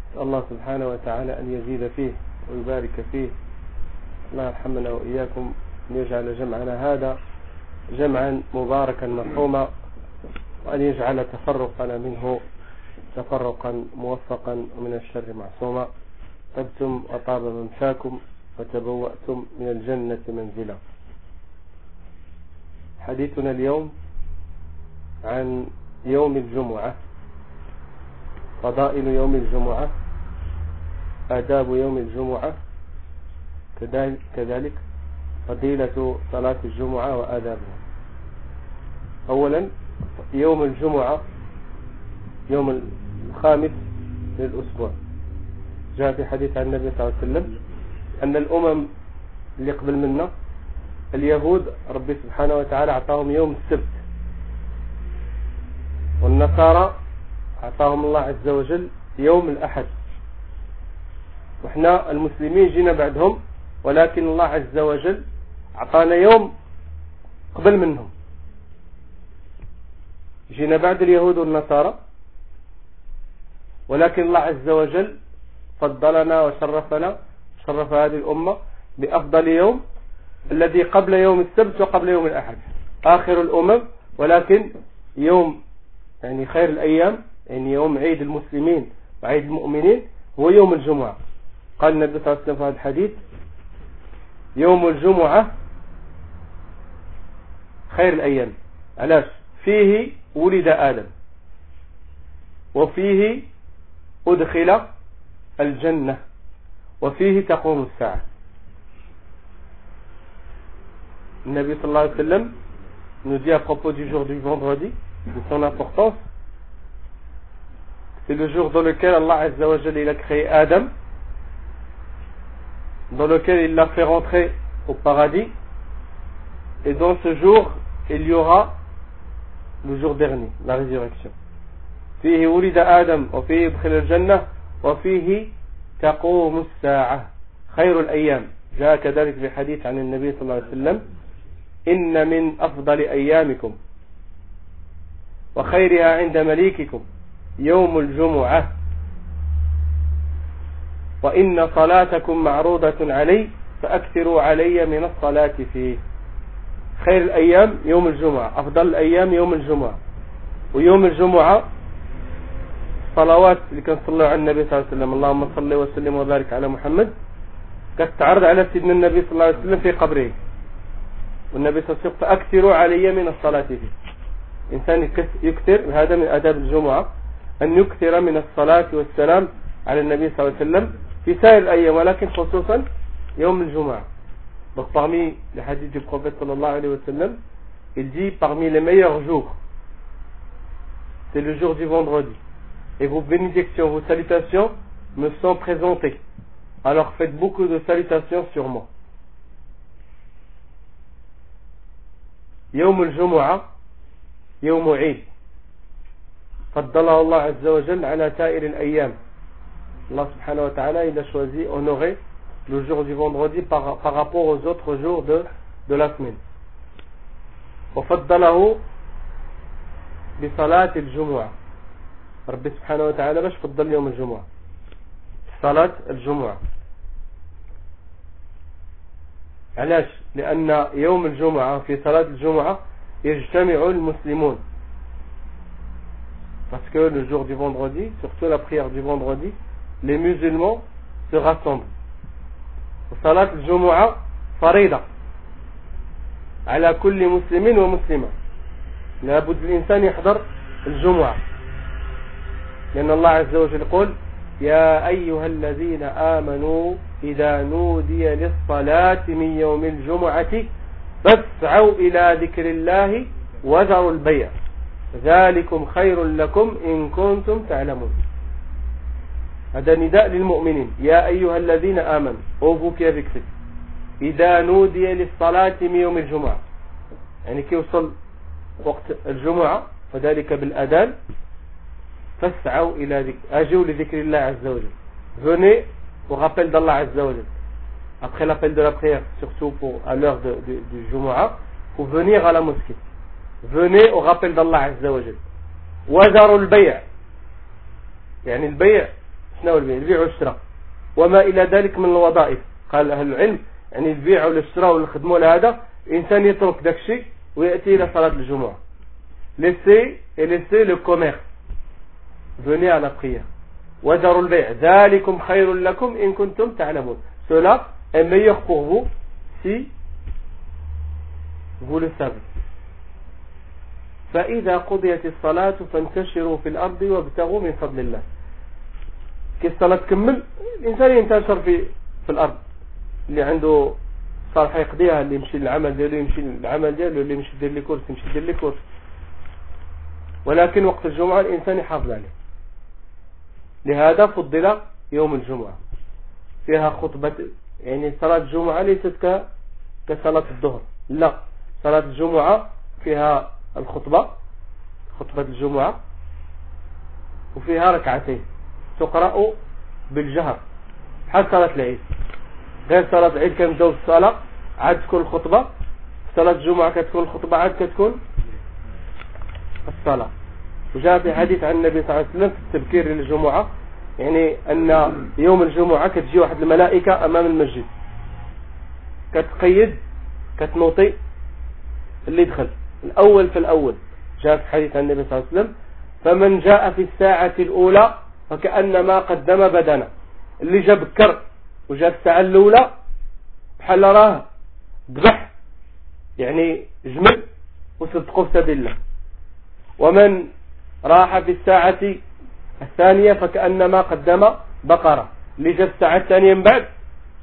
الله سبحانه وتعالى أن يزيد فيه ويبارك فيه. الله يرحمنا وإياكم، أن يجعل جمعنا هذا جمعا مباركا مرحوما، وأن يجعل تفرقنا منه تفرقا موفقا ومن الشر معصوما. طبتم وطاب ممشاكم وتبوأتم من الجنة منزلا. حديثنا اليوم عن يوم الجمعة، فضائل يوم الجمعة، آداب يوم الجمعة، كذلك فضيلة صلاة الجمعة وآدابها. أولا، يوم الجمعة يوم الخامس للأسبوع. جاء في حديث عن النبي صلى الله عليه وسلم أن الأمم اللي قبل منا، اليهود ربي سبحانه وتعالى أعطاهم يوم السبت، والنصارى أعطاهم الله عز وجل يوم الأحد، وإحنا المسلمين جينا بعدهم، ولكن الله عز وجل أعطانا يوم قبل منهم. جينا بعد اليهود والنصارى، ولكن الله عز وجل فضلنا وشرفنا، شرف هذه الأمة بأفضل يوم الذي قبل يوم السبت وقبل يوم الأحد، آخر الأمم، ولكن يوم يعني خير الأيام، يعني يوم عيد المسلمين وعيد المؤمنين هو يوم الجمعة. قال النبي صلى الله عليه وسلم في هذا الحديث: يوم الجمعة خير الأيام. علاش؟ فيه ولد آدم، وفيه أدخل الجنة، وفيه تقوم الساعة. النبي صلى الله عليه وسلم nous dit à propos du jour du vendredi, de son importance, c'est le jour dans lequel Allah Azza wa Jalla il a créé Adam, dans lequel il l'a fait rentrer au paradis, et dans ce jour il y aura le jour dernier, la résurrection. فيه ولد آدم وفيه يدخل الجنة وفيه تقوم الساعة خير الأيام. جاء كذلك في حديث عن النبي صلى الله عليه وسلم: إن من أفضل أيامكم وخيرها عند مليككم يوم الجمعة، وإن صلاتكم معروضة علي فأكثروا علي من الصلاة فيه. خير الأيام يوم الجمعة، أفضل الأيام يوم الجمعة. ويوم الجمعة صلوات اللي كان صلوا على النبي صلى الله عليه وسلم، اللهم صل وسلم وبارك على محمد، كتعرض على سيدنا النبي صلى الله عليه وسلم في قبره، والنبي صلى الله عليه وسلم: فأكثروا علي من الصلاة فيه. إنسان يكثر، هذا من آداب الجمعة، أن يكثر من الصلاة والسلام على النبي صلى الله عليه وسلم في سائر الأيام، ولكن خصوصا يوم الجمعة. Donc parmi les hadiths du prophète sallallahu alayhi wa sallam, il dit parmi les meilleurs jours, c'est le jour du vendredi. Et vos bénédictions, vos salutations me sont présentées. Alors faites beaucoup de salutations sur moi. يوم الجمعة يوم عيد فضله الله عز وجل على سائر الأيام. Allah subhanahu wa ta'ala il a choisi, honoré le jour du vendredi par rapport aux autres jours de la semaine. وفضله بصلاة الجمعة. ربي سبحانه وتعالى باش فضل يوم الجمعة، صلاة الجمعة. علاش؟ لأن يوم الجمعة في صلاة الجمعة يجتمع المسلمون. Parce que le jour du vendredi, surtout la prière du vendredi, les musulmans se rassemblent. صلاة الجمعة فريضة على كل مسلم ومسلمة. لابد الإنسان يحضر الجمعة، لأن الله عز وجل يقول: يا أيها الذين آمنوا إذا نودي للصلاة من يوم الجمعة فاسعوا إلى ذكر الله وذروا البيع ذلكم خير لكم إن كنتم تعلمون. هذا نداء للمؤمنين: يا أيها الذين آمنوا، ô vous qui avez cru، إذا نودي للصلاة من يوم الجمعة، يعني كي يوصل وقت الجمعة فذلك بالأذان، فاسعوا إلى ذكر، أجوا لذكر الله عز وجل. Venez au rappel d'Allah Azza wa Jal. Après l'appel de la prière, surtout à l'heure du Jumu'ah, faut venir à la mosquée. Venez au rappel d'Allah Azza wa Jal. وذروا البيع، يعني البيع شنو البيع والشراء وما إلى ذلك من الوظائف. قال أهل العلم يعني البيع والشراء والخدمة لهذا إنسان يترك ذاك الشيء ويأتي إلى صلاة الجمعة. laissez le commerce, venez à la prière. وذروا البيع ذلكم خير لكم إن كنتم تعلمون. Cela est meilleur pour vous si vous le savez. فإذا قضيت الصلاة فانتشروا في الأرض وابتغوا من فضل الله. كي الصلاة تكمل الإنسان ينتشر في الأرض، اللي عنده صالح يقضيها، اللي يمشي للعمل ديالو يمشي للعمل ديالو، اللي يمشي يدير لي كورس يمشي يدير لي كورس. ولكن وقت الجمعة الإنسان يحافظ عليه. لهذا فضل يوم الجمعة، فيها خطبة. يعني صلاة الجمعة ليست كصلاة الظهر، لا، صلاة الجمعة فيها الخطبة، خطبة الجمعة، وفيها ركعتين تقرأ بالجهر بحال صلاة العيد. غير صلاة العيد كنبداو بالصلاة عاد تكون الخطبة، صلاة الجمعة كتكون الخطبة عاد كتكون الصلاة. وجاء في حديث عن النبي صلى الله عليه وسلم في التبكير للجمعة، يعني أن يوم الجمعة كتجي واحد الملائكة أمام المسجد كتقيد كتنوطي اللي دخل الأول في الأول. جاء في حديث عن النبي صلى الله عليه وسلم فمن جاء في الساعة الأولى فكأنما قدم بدنه. اللي جاء بكر وجاء في الساعة الأولى بحال راه ذبح يعني جمل وصدقوا في سبيل الله. ومن راح في الساعة الثانية فكأنما قدم بقرة. اللي جاء في الساعة الثانية من بعد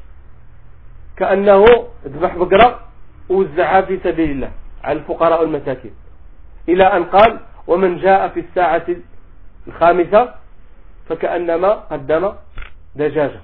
كأنه ذبح بقرة ووزعها في سبيل الله على الفقراء والمساكين، إلى أن قال ومن جاء في الساعة الخامسة فكأنما قدم دجاجة.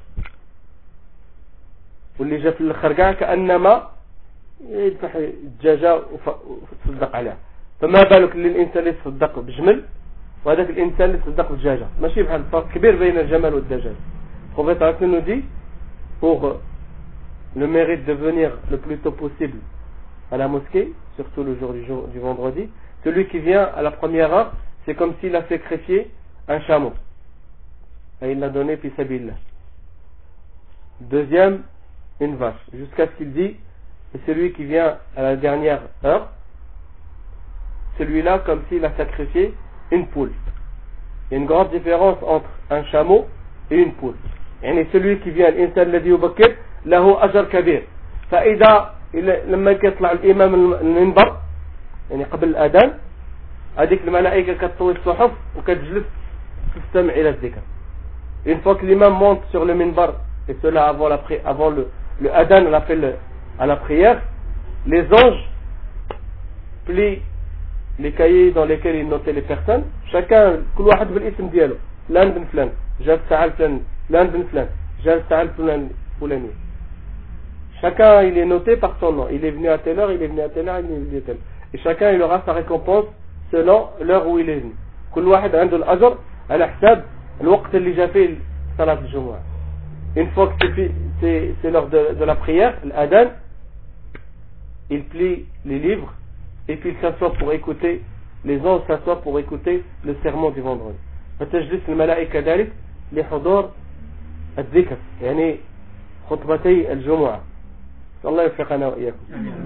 واللي جاء في الخرقة كأنما يذبح الدجاجة وتصدق عليها. فما بالك اللي الإنسان اللي يتصدق بجمل وهذاك الإنسان اللي يتصدق بدجاجة؟ ماشي بحال الفرق كبير بين الجمل والدجاج. Prophète nous dit pour le mérite de venir le plus tôt possible à la mosquée, surtout le jour du vendredi, celui qui vient à la première heure, c'est comme s'il a sacrifié un chameau et il l'a donné fi sabilillah. Deuxième, une vache, jusqu'à ce qu'il dit, et celui qui vient à la dernière heure, celui-là comme s'il a sacrifié une poule. Il y a une grande différence entre un chameau et une poule. يعني celui qui vient الإنسان الذي يبكر له أجر كبير. فإذا لما يطلع الإمام المنبر يعني قبل الأذان هذيك الملائكة كتطوي الصحف وكتجلس تستمع إلى الذكر. Une fois que l'imam monte sur le minbar, et cela avant le adhan, l'appel à la prière, les anges plient les cahiers dans lesquels ils notaient les personnes. Chacun, كل واحد بالاسم ديالو. فلان بن فلان جاء الساعة الفلانية، فلان بن فلان جاء الساعة الفلانية. Chacun il est noté par son nom. Il est venu à telle heure, il est venu à telle heure, il est venu à telle heure. Et chacun il aura sa récompense selon l'heure où il est venu. كل واحد عنده الأجر على حساب الوقت اللي جاء فيه صلاة الجمعة. Une fois que c'est l'heure de la prière, l'adhan, il plie les livres et puis il s'assoit pour écouter, les anges s'assoient pour écouter le sermon du vendredi. فتجلس الملائكة ذلك لحضور الذكر يعني خطبتي الجمعة. الله يوفقنا وإياكم.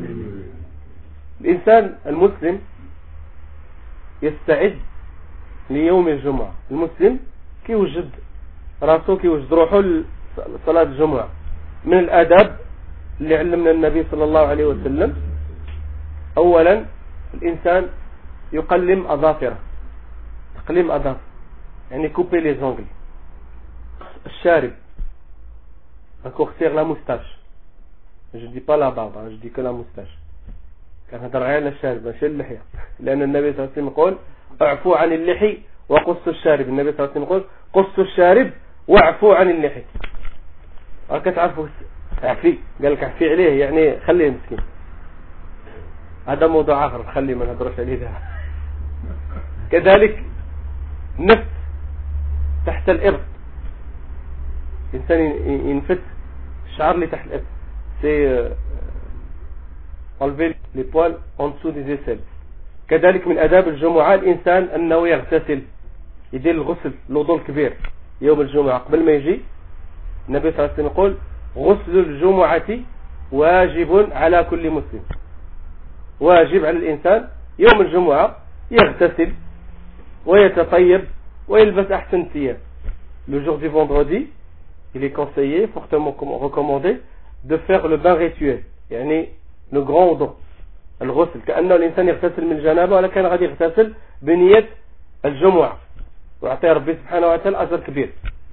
الإنسان المسلم يستعد ليوم الجمعة. المسلم كي يوجد راسه كي يوجد روحه لصلاة الجمعة. من الآداب اللي علمنا النبي صلى الله عليه وسلم، أولا الإنسان يقلم أظافره، تقليم أظافر يعني couper les ongles. الشارب raccourcir la moustache. Je dis pas la barbe, je dis que la moustache. كان هذا غير الشارب ماشي اللحية، لأن النبي صلى الله عليه وسلم يقول اعفوا عن اللحي وقصوا الشارب. النبي صلى الله عليه وسلم يقول قصوا الشارب واعفوا عن اللحي. كتعرفوا اعفي، قال لك اعفي عليه يعني خليه مسكين. هذا موضوع آخر خليه ما نهضروش عليه ده. كذلك نفس تحت الإرث، الإنسان ينفت الشعر اللي تحت الإرث، c'est enlever les poils en dessous des aisselles. كذلك من آداب الجمعة الإنسان أنه يغتسل، يدير الغسل الوضوء الكبير يوم الجمعة قبل ما يجي النبي صلى الله عليه وسلم يقول غسل الجمعة واجب على كل مسلم. واجب على الإنسان يوم الجمعة يغتسل ويتطيب ويلبس أحسن ثياب. Le jour du vendredi, il est conseillé, fortement recommandé, de faire le bain rituel, يعني le grand don, الغسل، كأنه الإنسان يغتسل من الجنابة ولا كان غادي يغتسل بنية الجمعة، ويعطي ربي سبحانه وتعالى أجر كبير.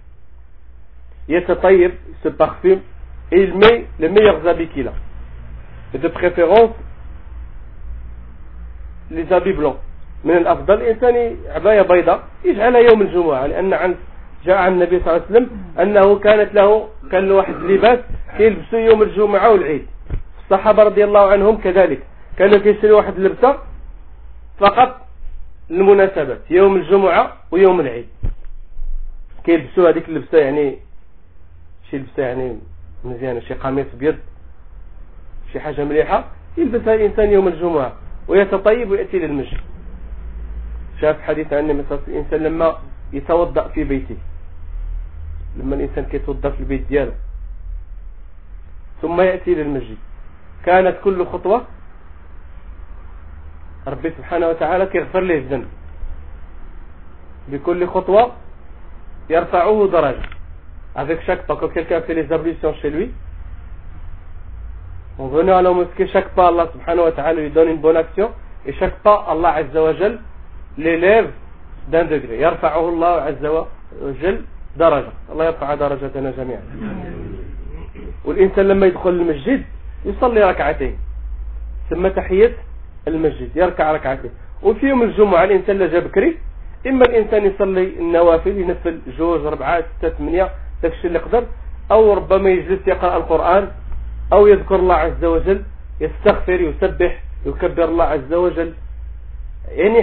يتطيب, se parfume, et il met les meilleurs habits qu'il a, et de préférence les habits blancs. من الأفضل إنسان عباية بيضاء يجعلها يوم الجمعة، لأن جاء عن النبي صلى الله عليه وسلم أنه كان له واحد لباس كيلبسوا يوم الجمعة والعيد. الصحابة رضي الله عنهم كذلك كانوا كيشتروا واحد اللبسة فقط للمناسبات، يوم الجمعة ويوم العيد كيلبسوا هذيك اللبسة، يعني شي لبسة يعني مزيانة، شي قميص بيض، شي حاجة مليحة يلبسها الإنسان يوم الجمعة ويتطيب ويأتي للمسجد. شاف حديث عن النبي صلى الله عليه وسلم الإنسان لما يتوضأ في بيته، لما الإنسان كيتوضأ في البيت دياله ثم يأتي للمسجد، كانت كل خطوة ربي سبحانه وتعالى كيغفر له الذنب، بكل خطوة يرفعه درجة. avec chaque pas, quand quelqu'un fait les ablutions chez lui, en venant à la mosquée, chaque pas Allah subhanahu wa ta'ala lui donne une bonne action, et chaque pas Allah azza wa jal l'élève d'un degré. يرفعه الله عز وجل درجة. الله يرفع درجتنا جميعا. والإنسان لما يدخل المسجد يصلي ركعتين، ثم تحية المسجد يركع ركعتين. وفي يوم الجمعة الإنسان اللي جا بكري، إما الإنسان يصلي النوافل، ينفل 2 4 6 8 داكشي اللي يقدر، أو ربما يجلس يقرأ القرآن، أو يذكر الله عز وجل، يستغفر يسبح يكبر الله عز وجل، يعني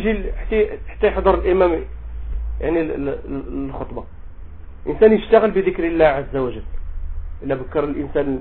حتى يحضر الإمام يعني الخطبة. إنسان يشتغل بذكر الله عز وجل. إلا بكر الإنسان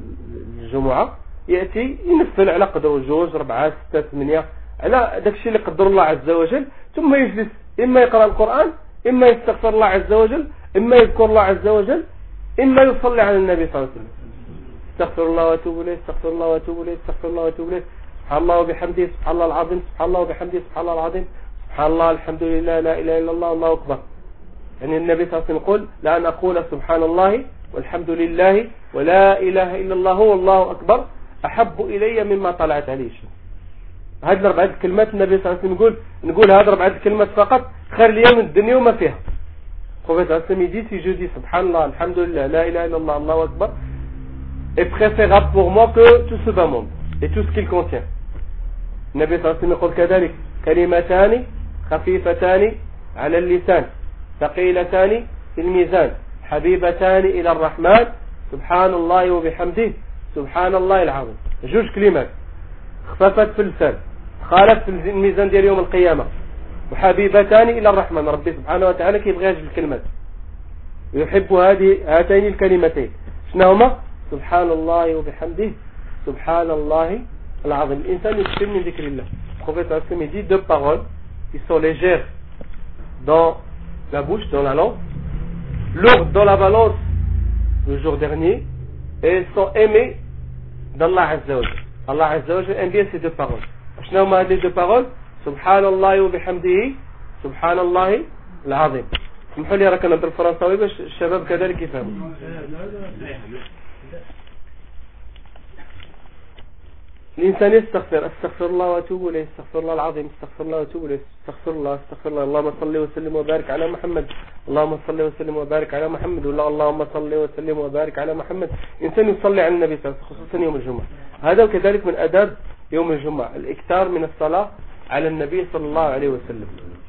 الجمعة يأتي ينفل على قدره 2 4 6 8 على داكشي اللي قدر الله عز وجل، ثم يجلس إما يقرأ القرآن، إما يستغفر الله عز وجل، إما يذكر الله عز وجل، إما يصلي على النبي صلى الله عليه وسلم. استغفر الله واتوب إليه، استغفر الله واتوب إليه، استغفر الله واتوب إليه، سبحان الله وبحمده، سبحان الله العظيم، سبحان الله وبحمده، سبحان الله العظيم، سبحان الله الحمد لله لا إله إلا الله الله أكبر. يعني النبي صلى الله عليه وسلم يقول لا أن أقول سبحان الله والحمد لله ولا إله إلا الله والله أكبر أحب إلي مما طلعت عليه الشمس. هذه 4 كلمات النبي صلى الله عليه وسلم نقول هذه 4 كلمات فقط خير لي من الدنيا وما فيها. Prophète sallallahu alayhi wa sallam dit, si je dis subhanallah, alhamdulillah, la ilaha illallah, Allahu akbar, est préférable pour moi que tout ce bas monde et tout ce qu'il contient. النبي صلى الله عليه وسلم يقول كذلك كلمتان خفيفتان على اللسان ثقيلتان في الميزان حبيبتان إلى الرحمن سبحان الله وبحمده سبحان الله العظيم. 2 كلمات خففت في اللسان، خالت في الميزان ديال يوم القيامة، وحبيبتان إلى الرحمن. ربي سبحانه وتعالى كيبغي هذه الكلمات، يحب هاتين الكلمتين. شنو هما؟ سبحان الله وبحمده سبحان الله العظيم. الإنسان يكثر من ذكر الله. Prophète sallallahu dit 2 paroles qui sont légères dans la bouche, dans la langue, lourdes dans la balance le jour dernier, et elles sont aimées d'Allah Azza wa Jalla. Allah Azza wa Jalla aime bien ces 2 paroles. شنو هما هذه 2 paroles؟ سبحان الله وبحمده سبحان الله العظيم. اسمحوا لي راك نهضر فرنساوي باش الشباب كذلك يفهموا. الإنسان يستغفر، استغفر الله واتوب إليه، استغفر الله العظيم، استغفر الله واتوب إليه، استغفر الله استغفر الله، اللهم صل وسلم وبارك على محمد، اللهم صل وسلم وبارك على محمد، ولا اللهم صل وسلم وبارك على محمد. إنسان يصلي على النبي صلى الله عليه وسلم خصوصا يوم الجمعة. هذا كذلك من آداب يوم الجمعة، الإكثار من الصلاة على النبي صلى الله عليه وسلم.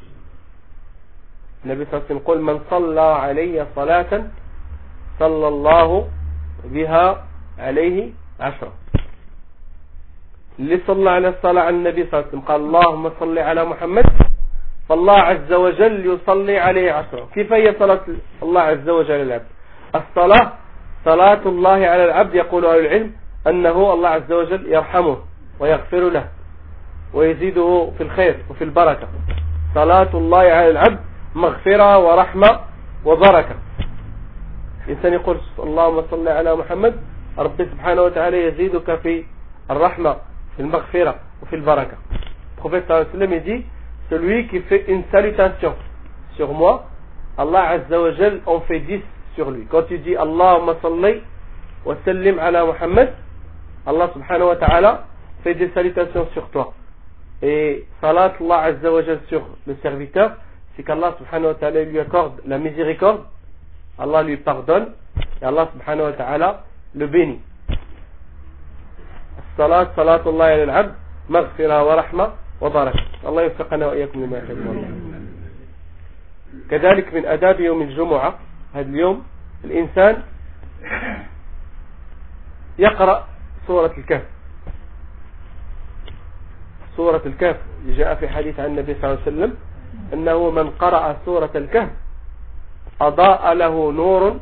النبي صلى الله عليه وسلم يقول من صلى علي صلاة صلى الله بها عليه 10. اللي صلى على الصلاة على النبي صلى الله عليه وسلم قال اللهم صل على محمد، فالله عز وجل يصلي عليه 10. كيف هي صلاة الله عز وجل على العبد؟ الصلاة صلاة الله على العبد، يقول أهل العلم أنه الله عز وجل يرحمه ويغفر له ويزيده في الخير وفي البركة. صلاة الله على العبد مغفرة ورحمة وبركة. الإنسان يقول اللهم صل على محمد، ربي سبحانه وتعالى يزيدك في الرحمة، في المغفرة وفي البركة. Le prophète sallallahu alayhi wa sallam il dit, celui qui fait une salutation sur moi, Allah Azza wa Jal en fait 10 sur lui. Quand tu dis Allahumma salli wa sallim ala Muhammad, Allah subhanahu wa ta'ala fait des salutations sur toi. Et salat Allah Azza wa Jal sur le serviteur, c'est qu'Allah subhanahu wa ta'ala lui accorde la miséricorde, Allah lui pardonne, et Allah subhanahu wa ta'ala le bénit. Salat, salatullah ala al-abd, maghfira wa rahma wa barakah. Allah يوفقنا وإياكم لما يحب الله. كذلك من آداب يوم الجمعة، هذا اليوم الإنسان يقرأ سورة الكهف. سورة الكهف جاء في حديث عن النبي صلى الله عليه وسلم أنه من قرأ سورة الكهف أضاء له نور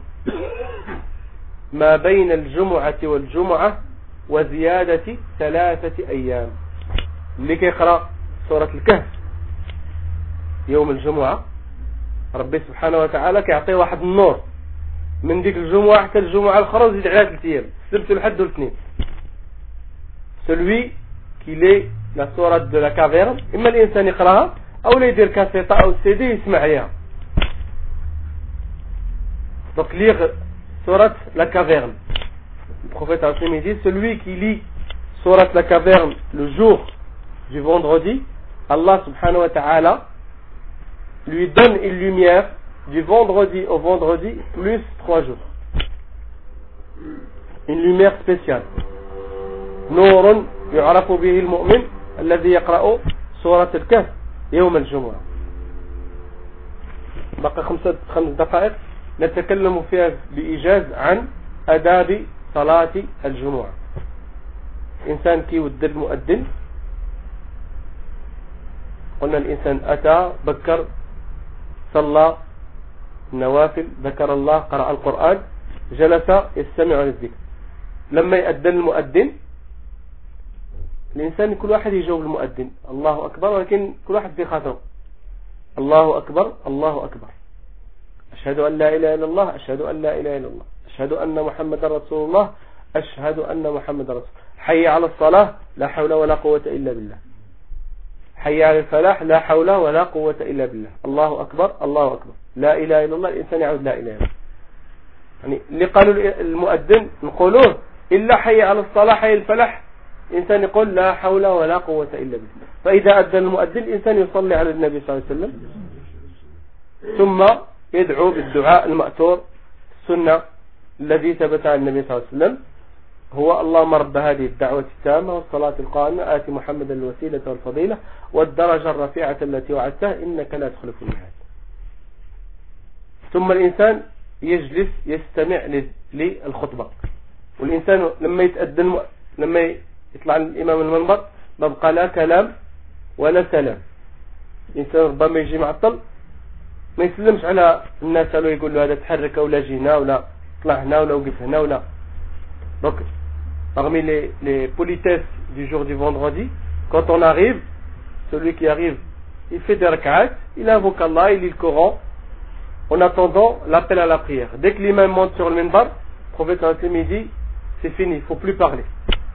ما بين الجمعة والجمعة وزيادة 3 أيام. اللي كيقرأ سورة الكهف يوم الجمعة ربي سبحانه وتعالى كيعطيه واحد النور من ديك الجمعة حتى الجمعة الأخرى وزيد عليها 3 أيام، السبت والحد والاثنين. celui qui lit la sourate de la caverne، إما الإنسان يقرأها أو لا يدير كاسيطة أو سيدي يسمع عليها. donc lire sourate la caverne. Le prophète a dit, celui qui lit sourate la caverne le jour du vendredi, Allah subhanahu wa ta'ala lui donne une lumière du vendredi au vendredi plus 3 jours. Une lumière spéciale. نور يعرف به المؤمن الذي يقرأ سورة الكهف يوم الجمعة. بقى 5 دقائق نتكلم فيها بإيجاز عن آداب صلاة الجمعة. إنسان كي ود المؤذن، قلنا الإنسان أتى بكر صلى النوافل ذكر الله قرأ القرآن جلس يستمع للذكر. لما يأذن المؤذن الإنسان كل واحد يجاوب المؤذن الله أكبر، ولكن كل واحد في خاطره الله أكبر الله أكبر، أشهد أن لا إله إلا الله، أشهد أن لا إله إلا الله، أشهد أن محمد رسول الله، أشهد أن محمد رسول الله. حي على الصلاة لا حول ولا قوة إلا بالله، حي على الفلاح لا حول ولا قوة إلا بالله، الله أكبر الله أكبر، لا إله إلا الله. الإنسان يعود لا إله إلا الله. يعني اللي قالوا المؤذن نقولوه إلا حي على الصلاة حي الفلاح، الإنسان يقول لا حول ولا قوة إلا بالله. فإذا أذن المؤذن الإنسان يصلي على النبي صلى الله عليه وسلم ثم يدعو بالدعاء المأثور السنة الذي ثبت عن النبي صلى الله عليه وسلم، هو اللهم رب هذه الدعوة التامة والصلاة القائمة آت محمدا الوسيلة والفضيلة والدرجة الرفيعة التي وعدتها إنك لا تخلف الميعاد. ثم الإنسان يجلس يستمع للخطبة. والإنسان لما يتأذن لما يطلع الإمام المنبر ما بقى لا كلام ولا سلام. الإنسان ربما يجي معطل ما يسلمش على الناس ولا يقول له هذا تحرك ولا جينا ولا طلع هنا ولا وقف هنا ولا. Donc parmi les politesses du jour du vendredi, quand on arrive, celui qui arrive il fait des rak'at, il invoque Allah, il lit le Coran en attendant l'appel à la prière. Dès que l'imam monte sur le minbar, le prophète sallallahu dit c'est fini, il ne faut plus parler.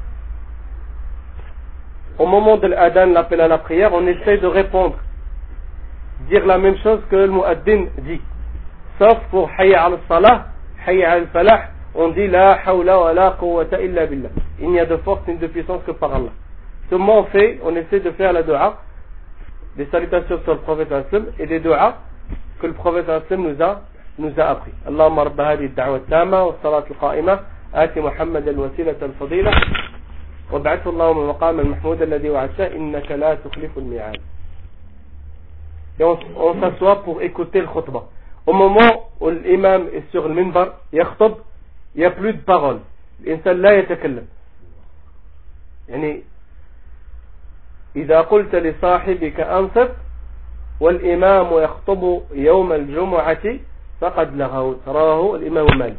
Au moment de l'adhan, l'appel à la prière, on essaie de répondre, dire la même chose que le muaddin dit, sauf pour hayya al salah, hayya al falah, on dit la hawla wa la quwwata illa billah. Il n'y a de force ni de puissance que par Allah. Comment on fait? On essaie de faire la dua, des salutations sur le prophète et des duas que le prophète nous a appris. Allahumma rabba hadhihi ad-da'wa at-tamma was-salatu al-qa'imah ati Muhammad al-wasila al-fadila wab'athu Allahumma maqama al-mahmud alladhi wa'adta innaka la tukhlifu al-mi'ad. Et on s'assoit pour écouter le khutbah. Au moment où l'imam est sur le minbar, yakhutb, il n'y a plus de parole. L'insan la yatakallam. يعني إذا قلت لصاحبك أنصت والإمام يخطب يوم الجمعة فقد لغوت. رواه الإمام مالك.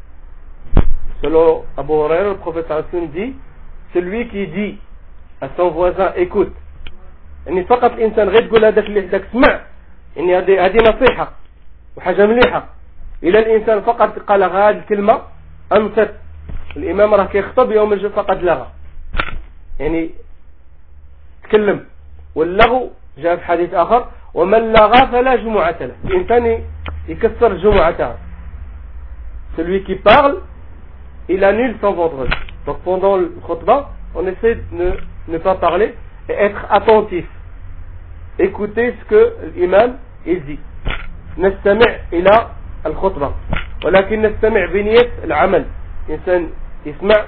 Selon Abu Huraira, le prophète sallallahu dit, celui qui dit à son voisin écoute, يعني فقط الإنسان غير تقول هذاك اللي حداك سمع، يعني هذه نصيحة وحاجة مليحة، إلى الإنسان فقط قال هذه الكلمة أنصت، الإمام راه كيخطب يوم الجمعة فقط لغى، يعني تكلم. واللغو جاء في حديث آخر ومن لغى فلا جمعة له، الإنسان يكسر جمعته. Celui qui parle, il annule son vendredi. Donc pendant le khutbah, on essaie de ne pas parler et être attentif. Écoutez ce que l'imam il dit. نستمع إلى الخطبة ولكن نستمع بنية العمل. الإنسان يسمع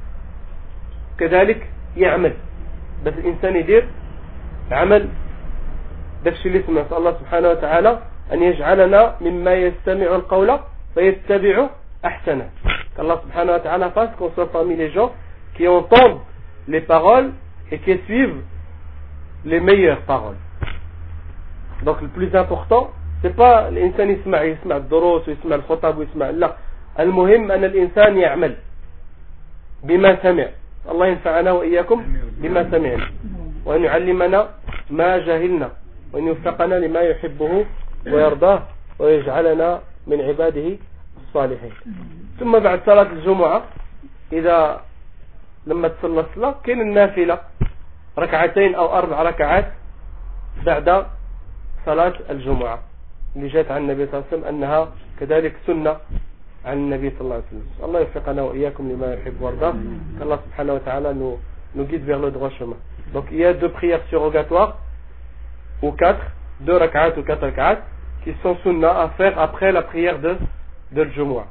كذلك يعمل، بس الإنسان يدير عمل دفش اللي يسمع. الله سبحانه وتعالى أن يجعلنا مما يستمع القول فيتبع أحسنه. Allah subhanahu wa ta'ala fasse qu'on soit parmi les gens qui entendent les paroles et qui suivent les meilleures paroles. Donc le plus important c'est pas الإنسان يسمع الدروس ويسمع الخطب ويسمع، لا، المهم أن الإنسان يعمل بما سمع. الله ينفعنا وإياكم بما سمعنا وأن يعلمنا ما جهلنا وأن يوفقنا لما يحبه ويرضاه ويجعلنا من عباده الصالحين. ثم بعد صلاة الجمعة إذا لما تصلى الصلاة كاين النافلة ركعتين أو 4 ركعات بعد صلاة الجمعة اللي جاءت عن النبي صلى الله عليه وسلم أنها كذلك سنة عن النبي صلى الله عليه وسلم. الله يوفقنا وإياكم لما يحب ويرضى. qu'Allah subhanahu wa ta'ala nous guide vers le droit chemin. Donc il y a 2 prières surrogatoires ou 4, 2 rak'at ou 4 rak'at qui sont sunnah à faire après la prière de الجمعة.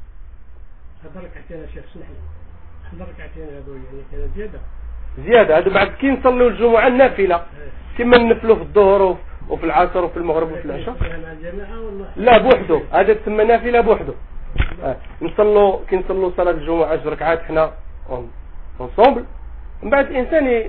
زيادة هذا بعد كي نصلوا الجمعة النافلة كما نفلوا في الظهر وفي العصر وفي المغرب وفي العشاء. لا بوحده، هذا تسمى نافلة بوحده. نصلوا كي نصلوا صلاة الجمعة 10 ركعات حنا اونصومبل، من بعد الإنسان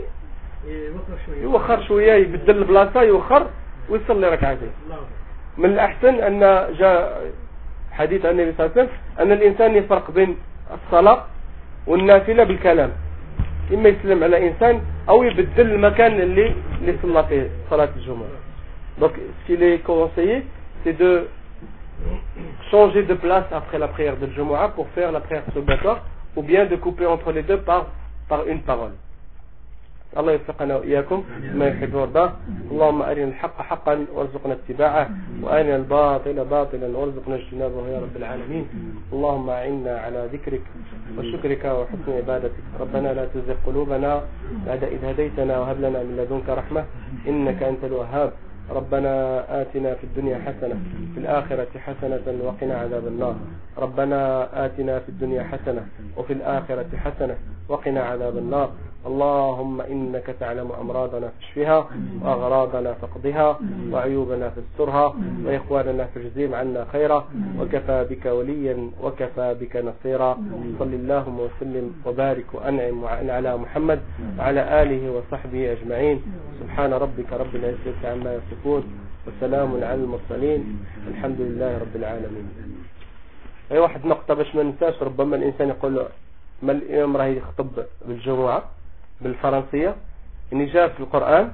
يوخر شوية، يبدل البلاصة يوخر ويصلي ركعتين. من الأحسن أن جاء حديث عن النبي صلى الله عليه وسلم أن الإنسان يفرق بين الصلاة والنافلة بالكلام، إما يسلم على إنسان أو يبدل المكان اللي صلى فيه صلاة الجمعة. Donc ce qu'il est conseillé c'est de changer de place après la prière de Jumu'ah pour faire la prière surrogatoire, ou bien de couper entre les deux par une parole. الله يوفقنا وإياكم ما يحب ويرضاه. اللهم أرنا الحق حقا وارزقنا اتباعه وأرنا الباطل باطلا وارزقنا اجتنابه يا رب العالمين. اللهم أعنا على ذكرك وشكرك وحسن عبادتك. ربنا لا تزغ قلوبنا بعد إذ هديتنا وهب لنا من لدنك رحمة إنك أنت الوهاب. ربنا آتنا في الدنيا حسنة في الآخرة حسنة وقنا عذاب النار. ربنا آتنا في الدنيا حسنة وفي الآخرة حسنة وقنا عذاب النار. اللهم إنك تعلم أمراضنا فاشفها وأغراضنا فاقضها وعيوبنا فاسترها وإخواننا فاجزهم عنا خيرا وكفى بك وليا وكفى بك نصيرا. صل اللهم وسلم وبارك وأنعم على محمد وعلى آله وصحبه أجمعين. سبحان ربك رب العزة عما يصفون وسلام على المرسلين الحمد لله رب العالمين. أي واحد نقطة باش ما ننساش، ربما الإنسان يقول له ما الإمام راه يخطب بالجمعة بالفرنسية، إن جاء في القرآن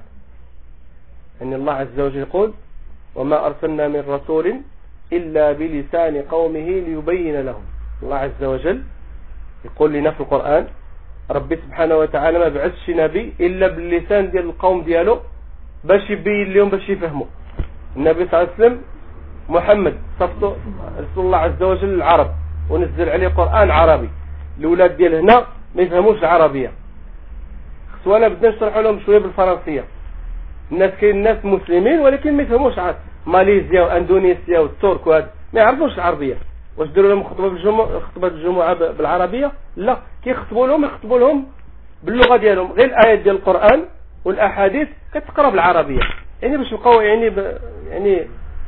أن الله عز وجل يقول وما أرسلنا من رسول إلا بلسان قومه ليبين لهم. الله عز وجل يقول لنا في القرآن ربي سبحانه وتعالى ما بعثش نبي إلا باللسان ديال القوم ديالو باش يبين لهم باش يفهموا. النبي صلى الله عليه وسلم محمد صفته رسول الله عز وجل العرب ونزل عليه قرآن عربي، الأولاد ديال هنا ما يفهموش العربية، سواء بدنا نشرحوا لهم شويه بالفرنسيه. الناس كاين ناس مسلمين ولكن ما يفهموش ماليزيا واندونيسيا والترك وهذا ما يعرفوش العربيه. واش ديروا لهم خطبه الجمعه بالعربيه؟ لا، كيخطبوا لهم باللغه ديالهم، غير الايات ديال القران والاحاديث كتقرا بالعربيه، يعني باش نبقاو يعني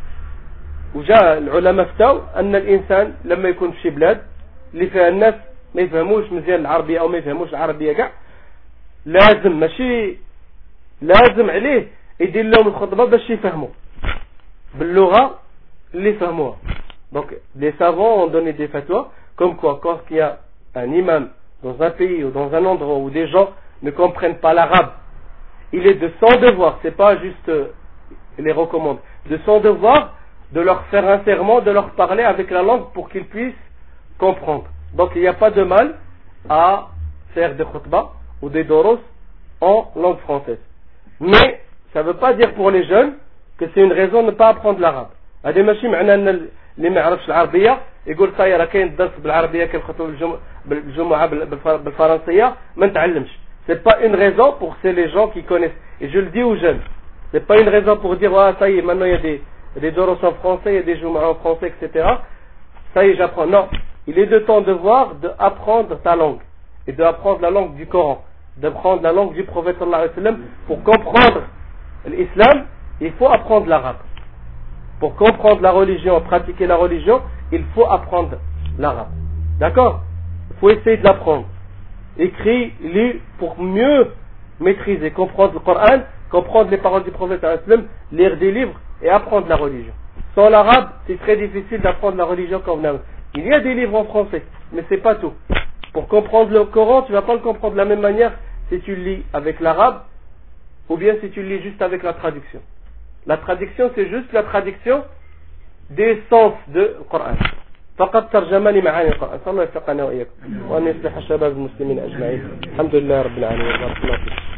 وجاء العلماء فتاو ان الانسان لما يكون في شي بلاد اللي فيها الناس ما يفهموش مزيان العربيه او ما يفهموش العربيه كاع، لازم ماشي لازم عليه يدير لهم الخطبه باش يفهموا باللغه اللي يفهموها. Donc les savants ont donné des fatwas comme quoi quand il y a un imam dans un pays ou dans un endroit où des gens ne comprennent pas l'arabe, il est de son devoir, c'est pas juste il les recommande, de son devoir de leur faire un serment, de leur parler avec la langue pour qu'ils puissent comprendre. Donc il n'y a pas de mal à faire des khutbas ou des doros en langue française. Mais ça ne veut pas dire pour les jeunes que c'est une raison de ne pas apprendre l'arabe. هذه ماشي معناه ان اللي ما يعرفش العربيه يقول صاير راه كاين الدرس بالعربيه كيخطبوا بالجمعه بالفرنسيه ما نتعلمش. C'est pas une raison pour les gens qui connaissent. Et je le dis aux jeunes. C'est pas une raison pour dire ah ça y est maintenant il y a des doros en français, il y a des jum'a en français, etc. Ça y est j'apprends. Non, il est de temps de voir d'apprendre ta langue et d'apprendre la langue du Coran, d'apprendre la langue du prophète sallallahu alayhi wa sallam. Pour comprendre l'islam, il faut apprendre l'arabe. Pour comprendre la religion, pratiquer la religion, il faut apprendre l'arabe. D'accord? Il faut essayer de l'apprendre. Écrit, lu, pour mieux maîtriser, comprendre le Coran, comprendre les paroles du prophète sallallahu alayhi wa sallam, lire des livres et apprendre la religion. Sans l'arabe, c'est très difficile d'apprendre la religion convenable. Il y a des livres en français, mais c'est pas tout. Pour comprendre le Coran, tu vas pas le comprendre de la même manière si tu le lis avec l'arabe ou bien si tu le lis juste avec la traduction. La traduction, c'est juste la traduction des sens du Coran. فقط ترجمة لمعاني القرآن. صلى الله يوفقنا وإياكم وأن يصلح الشباب المسلمين أجمعين. الحمد لله رب العالمين. بارك الله فيك.